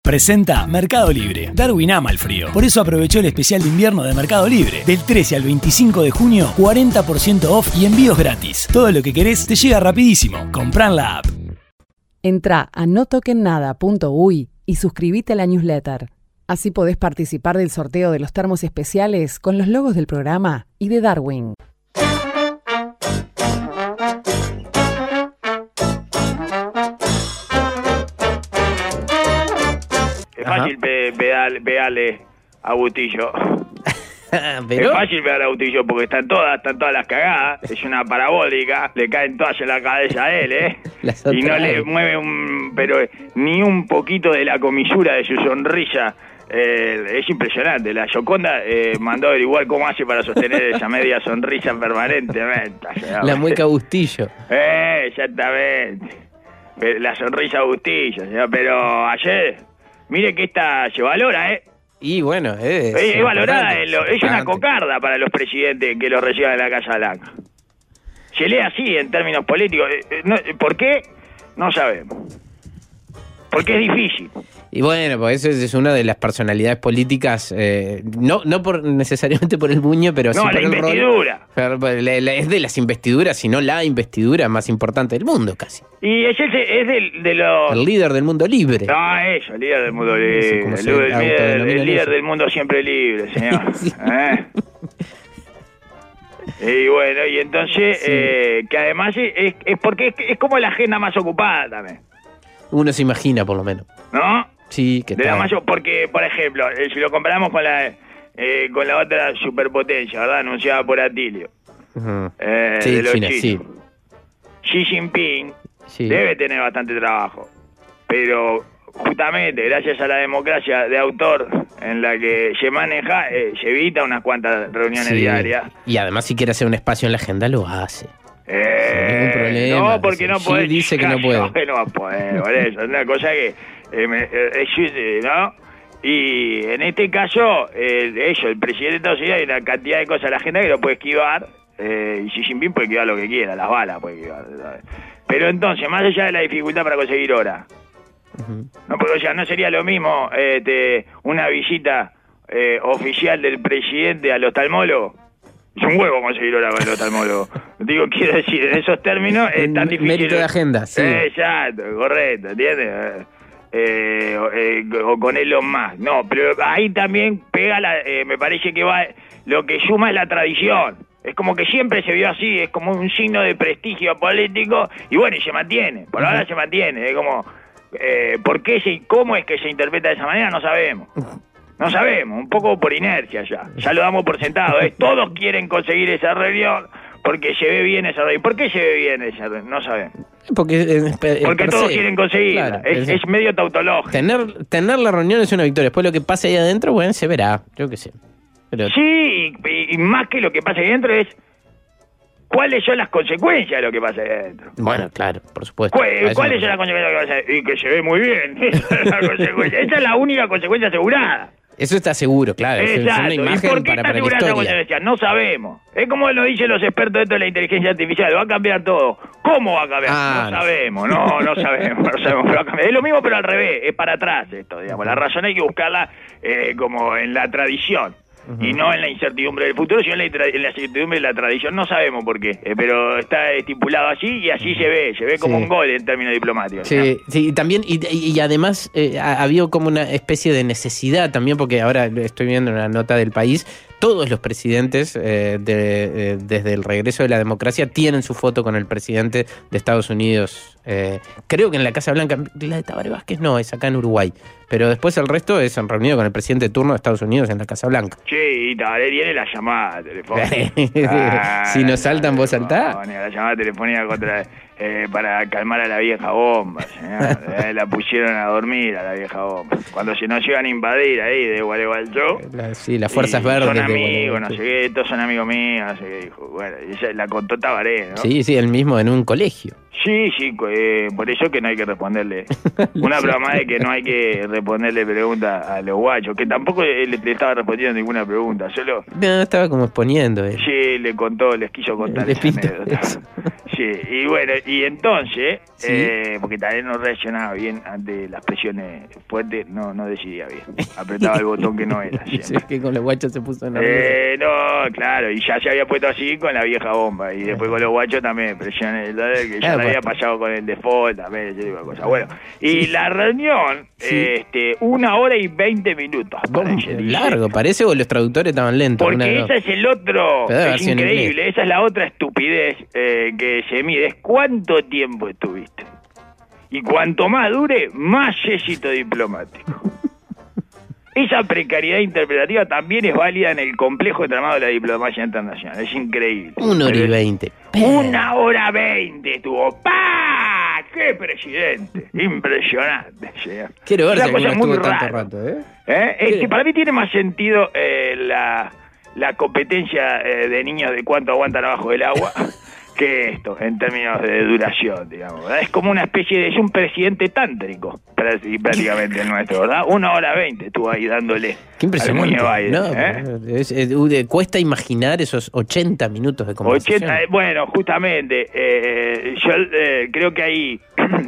Presenta Mercado Libre. Darwin ama el frío. Por eso aprovechó el especial de invierno de Mercado Libre. Del 13 al 25 de junio, 40% off y envíos gratis. Todo lo que querés te llega rapidísimo. Comprá en la app. Entrá a notokennada.uy y suscribite a la newsletter. Así podés participar del sorteo de los termos especiales con los logos del programa y de Darwin. Es fácil pegarle a Bustillo. ¿Pero? Es fácil pegarle a Bustillo porque están todas las cagadas. Es una parabólica, le caen todas en la cabeza a él, y no le mueve ni un poquito de la comisura de su sonrisa. Es impresionante. La Gioconda mandó a averiguar cómo hace para sostener esa media sonrisa permanentemente. La mueca Bustillo. Exactamente. La sonrisa Bustillo, pero ayer, mire que esta se valora, Y bueno, es valorada, es una cocarda para los presidentes que lo reciban en la Casa Blanca. Se lee así en términos políticos. ¿Por qué? No sabemos. Porque es difícil. Y bueno, pues eso es una de las personalidades políticas, no necesariamente por el buño, pero sí por el investidura. Rol. Es de las investiduras, sino la investidura más importante del mundo, casi. Y es de los... El líder del mundo libre. Eso, el líder del mundo libre. El líder del mundo siempre libre, señor. Sí. Y bueno, y entonces, sí. Que además es porque es como la agenda más ocupada también. Uno se imagina, por lo menos. ¿No? Sí, que de la mayor, porque, por ejemplo, si lo comparamos con la otra superpotencia, ¿verdad? Anunciada por Atilio. Uh-huh. De los China, chinos. sí. Xi Jinping Sí. debe tener bastante trabajo, pero justamente gracias a la democracia de autor en la que se maneja, se evita unas cuantas reuniones diarias. Y además, si quiere hacer un espacio en la agenda, lo hace. Sin ningún problema. No, porque no puede. Dice que no puede. No puede, por eso. Es una cosa que ¿no? Y en este caso, el presidente de Estados Unidos, hay una cantidad de cosas en la agenda que lo puede esquivar, y Xi Jinping puede esquivar lo que quiera, las balas puede esquivar, ¿sabes? Pero entonces, más allá de la dificultad para conseguir hora, no, porque, o sea, no sería lo mismo una visita oficial del presidente al oftalmólogo. Es un huevo conseguir hora con el oftalmólogo. Digo, quiero decir, en esos términos es tan difícil. Mérito de agenda, sí. Exacto, correcto, ¿entiendes? O con Elon Musk. No, pero ahí también pega me parece que va, lo que suma es la tradición. Es como que siempre se vio así, es como un signo de prestigio político, y bueno, y se mantiene, por ahora se mantiene, es como, ¿cómo es que se interpreta de esa manera? No sabemos. No sabemos, un poco por inercia ya lo damos por sentado, todos quieren conseguir esa reunión porque se ve bien esa reunión. ¿Por qué se ve bien esa reunión? No sabemos. Porque todos quieren conseguirla, claro, es medio tautológico. Tener la reunión es una victoria, después lo que pase ahí adentro, bueno, se verá, yo qué sé. Pero... Sí, y más que lo que pasa ahí adentro es cuáles son las consecuencias de lo que pasa ahí adentro. Bueno, claro, por supuesto. ¿Cuáles son las consecuencias de lo que pasa ahí adentro? Y que se ve muy bien. Esa es la única consecuencia asegurada. Eso está seguro, claro. Exacto. Es una imagen ¿Y por qué para está la historia? Consecuencia? No sabemos. Es como lo dicen los expertos de esto de la inteligencia artificial. Va a cambiar todo. ¿Cómo va a cambiar? No sabemos. No sabemos. Pero va a cambiar. Es lo mismo, pero al revés. Es para atrás esto, digamos. La razón hay que buscarla como en la tradición. Y no en la incertidumbre del futuro, sino en la incertidumbre de la tradición. No sabemos por qué, pero está estipulado así y así se ve como un gol en términos diplomáticos. Sí, ¿no? Sí, también, y además había como una especie de necesidad también, porque ahora estoy viendo una nota del País, todos los presidentes desde el regreso de la democracia tienen su foto con el presidente de Estados Unidos. Creo que en la Casa Blanca, la de Tabaré Vázquez no, es acá en Uruguay, pero después el resto es reunido con el presidente de turno de Estados Unidos en la Casa Blanca. Sí, y Tabaré tiene la llamada telefónica. Si nos saltan, vos saltás. La llamada telefónica para calmar a la vieja bomba, señor. La pusieron a dormir a la vieja bomba. Cuando se nos llegan a invadir ahí de Gualeguaychú. Sí, las fuerzas verdes. Son amigos, no sé qué, estos son amigos míos, no sé qué dijo. Bueno, y ella la contó Tabaré, ¿no? Sí, él mismo en un colegio. Sí, por eso que no hay que responderle. Una broma de que no hay que responderle preguntas a los guachos, que tampoco le estaba respondiendo ninguna pregunta, solo... No, estaba como exponiendo. Sí, les quiso contar esa anécdota. Sí, y bueno, y entonces, ¿sí? Porque también no reaccionaba bien ante las presiones fuertes, no decidía bien. Apretaba el botón que no era. Sí, que con los guachos se puso nervioso. No, claro, y ya se había puesto así con la vieja bomba, y después con los guachos también, presiones, que ya le había pasado con el default, también, ese tipo de cosas. Bueno, y la reunión, sí. 1 hora y 20 minutos. Largo, parece, o los traductores estaban lentos. Porque ese es el otro, es increíble, esa es la otra estupidez que se mide, es cuánto tiempo estuviste. Y cuanto más dure, más éxito diplomático. Esa precariedad interpretativa también es válida en el complejo entramado de la diplomacia internacional. Es increíble. 1 hora y 20. 1 hora 20 estuvo. ¡Pah! ¡Qué presidente! Impresionante, señor. Quiero ver si cosa estuvo muy tanto raro. rato, Es que para mí tiene más sentido la competencia de niños de cuánto aguantan abajo del agua que esto, en términos de duración, digamos, ¿verdad? Es como una especie de... es un presidente tántrico, prácticamente el nuestro, ¿verdad? 1 hora 20 estuvo ahí dándole. Qué impresionante. Al Biden, cuesta imaginar esos 80 minutos de conversación. Bueno, justamente, yo creo que ahí...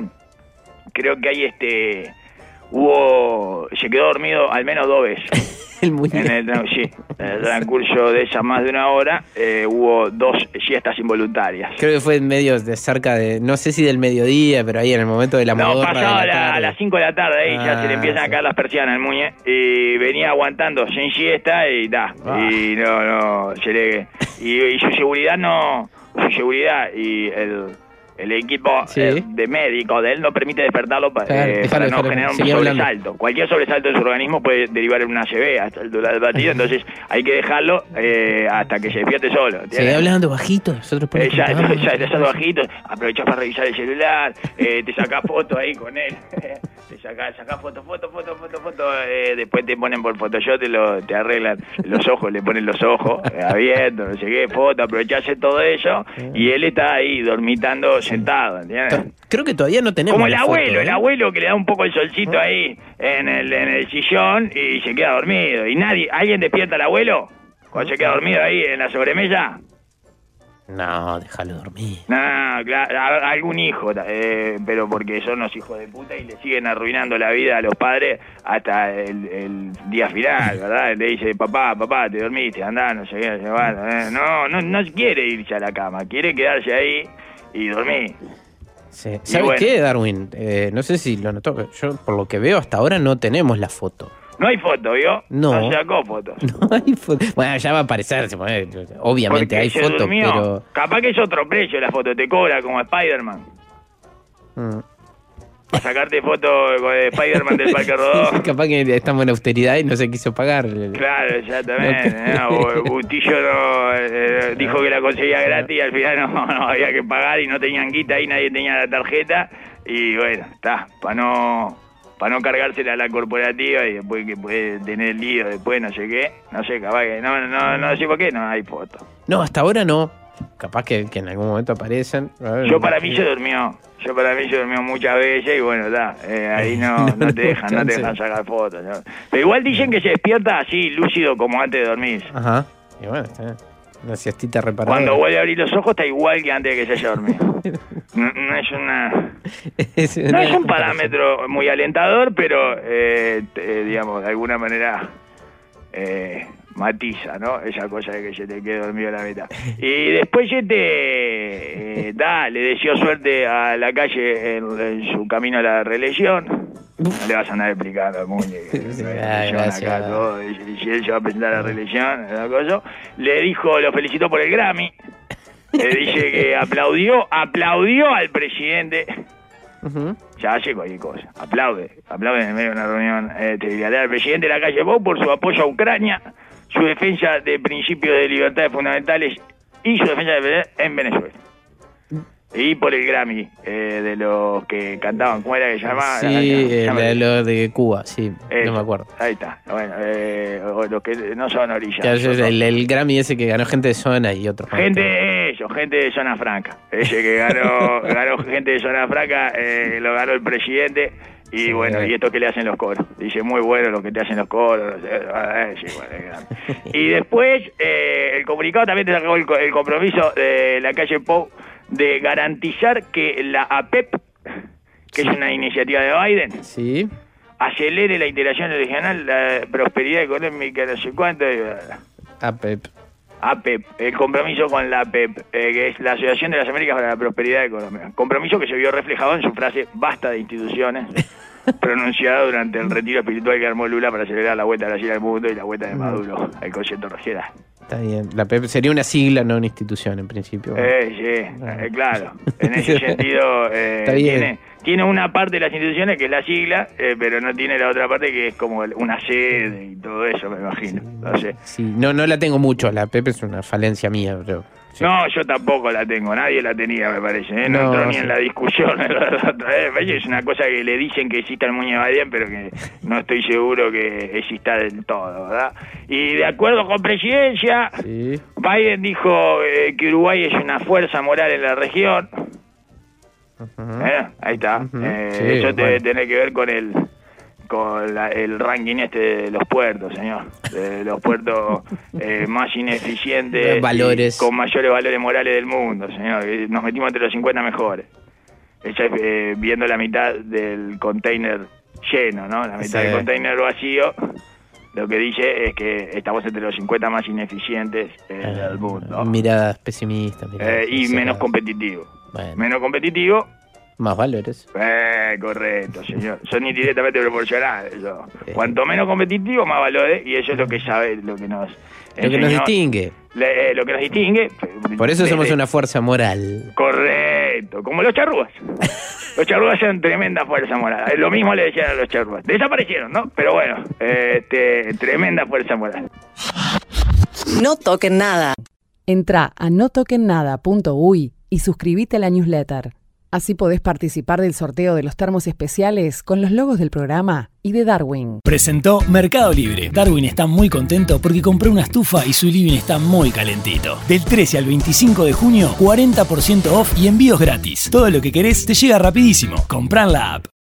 se quedó dormido al menos 2 veces. En el transcurso de esa más de 1 hora hubo 2 siestas involuntarias. Creo que fue en medio de cerca de, no sé si del mediodía, pero ahí en el momento de la modorra. No, pasaba a las 5 de la tarde, ahí ya se le empiezan a caer las persianas al muñe, y venía aguantando sin siesta y y y su seguridad y el equipo de médico de él no permite despertarlo para no generar un sobresalto. Cualquier sobresalto de su organismo puede derivar en una ACV hasta el del batido, entonces hay que dejarlo hasta que se despierte solo. Sigue hablando bajito, nosotros ya te hablando bajito, aprovechás para revisar el celular, te sacás fotos ahí con él, te sacás foto, después te ponen por Photoshop, te arreglan los ojos, le ponen los ojos abiertos, no sé qué, foto, aprovechás todo eso, y él está ahí dormitando sentado, ¿entiendes? Creo que todavía no tenemos como el abuelo que le da un poco el solcito ahí en el sillón y se queda dormido. Y ¿alguien despierta al abuelo cuando se queda dormido ahí en la sobremesa? No, déjalo dormir. No, claro, algún hijo, pero porque son los hijos de puta y le siguen arruinando la vida a los padres hasta el día final, ¿verdad? Le dice, papá, te dormiste, andá, no sé qué, no quiere irse a la cama, quiere quedarse ahí y dormir. Sí. ¿Sabes qué, Darwin? No sé si lo notó, yo por lo que veo hasta ahora no tenemos la foto. No hay foto, ¿vio? No sacó fotos. No hay foto. Bueno, ya va a aparecer, obviamente hay fotos, pero... Capaz que es otro precio la foto, te cobra como Spider-Man. Para sacarte foto con Spider-Man del Parque Rodó. Capaz que estamos en austeridad y no se quiso pagar. Claro, exactamente. Bustillo dijo que la conseguía gratis y al final no había que pagar y no tenían guita ahí, nadie tenía la tarjeta. Y bueno, para no cargársela a la corporativa y después que puede tener lío, después no sé qué, capaz que no sé por qué no hay foto. No, hasta ahora no. Capaz que en algún momento aparecen. Para mí se durmió muchas veces y bueno, ahí no te dejan sacar fotos, ¿no? Pero igual dicen que se despierta así, lúcido como antes de dormir. Ajá, y bueno, está bien. Una siestita reparada. Cuando vuelve a abrir los ojos está igual que antes de que se haya dormido. No es un parámetro muy alentador, pero digamos, de alguna manera matiza, ¿no? Esa cosa de que se te quede dormido a la mitad. Y después le deseó suerte a la calle en su camino a la reelección. No le vas a andar explicando al mundo que y si él se va a presentar a la reelección, lo felicitó por el Grammy. Le dice que aplaudió al presidente. Ya hace cualquier cosa. Aplaude en medio de una reunión trilateral al presidente de la calle Pou por su apoyo a Ucrania, su defensa de principios de libertades fundamentales y su defensa de en Venezuela. Y por el Grammy de los que cantaban, ¿cómo era que llamaba? Sí, lo de Cuba, sí, no me acuerdo. Ahí está, bueno, los que no son orillas. El Grammy ese que ganó gente de zona y otros. Gente Claro, gente de Zona Franca. Ese que ganó gente de Zona Franca, lo ganó el presidente. Y sí, bueno, y esto que le hacen los coros. Dice, muy bueno lo que te hacen los coros. Sí, bueno, y después, el comunicado también te sacó el compromiso de la calle Pou de garantizar que la APEP, que es una iniciativa de Biden, sí, acelere la integración regional, la prosperidad económica, no sé cuánto. APEP. APEP, el compromiso con la APEP, que es la Asociación de las Américas para la Prosperidad Económica. Compromiso que se vio reflejado en su frase basta de instituciones, pronunciada durante el retiro espiritual que armó Lula para celebrar la vuelta de Brasil al mundo y la vuelta de Maduro al concierto regional. Está bien, la APEP sería una sigla, no una institución en principio. Sí, claro, en ese sentido tiene una parte de las instituciones que es la sigla, pero no tiene la otra parte que es como una sede y todo eso, me imagino. Sí, no la tengo mucho, la APEP es una falencia mía, pero... Sí. No, yo tampoco la tengo, nadie la tenía, me parece, no entró ni en la discusión. Es una cosa que le dicen que exista el Muñe Badien, pero que no estoy seguro que exista del todo, ¿verdad? Y de acuerdo con Presidencia, sí, Biden dijo que Uruguay es una fuerza moral en la región. Ahí está. Sí, eso debe tener que ver con el ranking de los puertos, señor, de los puertos más ineficientes, con mayores valores morales del mundo, señor. Nos metimos entre los 50 mejores. Eso es viendo la mitad del container lleno, ¿no? La mitad del container vacío. Lo que dice es que estamos entre los 50 más ineficientes del mundo. Miradas pesimistas. Y menos competitivo. Bueno. Menos competitivo. Más valores. Correcto, señor. Son indirectamente proporcionales. Cuanto menos competitivo, más valores, y eso es lo que sabe, lo que nos distingue. Lo que nos distingue. Por eso somos una fuerza moral. Correcto, como los charrúas. Los charrúas son tremenda fuerza moral. Lo mismo le decían a los charrúas. Desaparecieron, ¿no? Pero bueno, tremenda fuerza moral. No toquen nada. Entrá a notoquennada.uy y suscríbete a la newsletter. Así podés participar del sorteo de los termos especiales con los logos del programa y de Darwin. Presentó Mercado Libre. Darwin está muy contento porque compró una estufa y su living está muy calentito. Del 13 al 25 de junio, 40% off y envíos gratis. Todo lo que querés te llega rapidísimo. Comprá en la app.